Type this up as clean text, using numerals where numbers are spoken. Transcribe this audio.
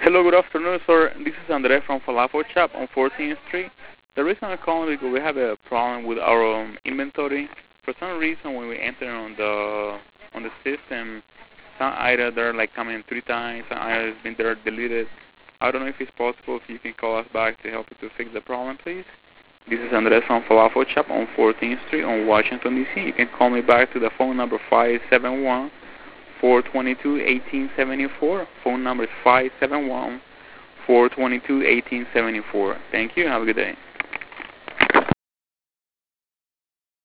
Hello, good afternoon, sir. This is Andre from Falafel Shop on 14th Street. The reason I'm calling is because we have a problem with our inventory. For some reason, when we enter on the system, some items are like coming 3 times, some items been there deleted. I don't know if it's possible if you can call us back to help you to fix the problem, please. This is Andres from Falafel Shop on 14th Street on Washington, D.C. You can call me back to the phone number 571-422-1874. Phone number is 571-422-1874. Thank you. Have a good day.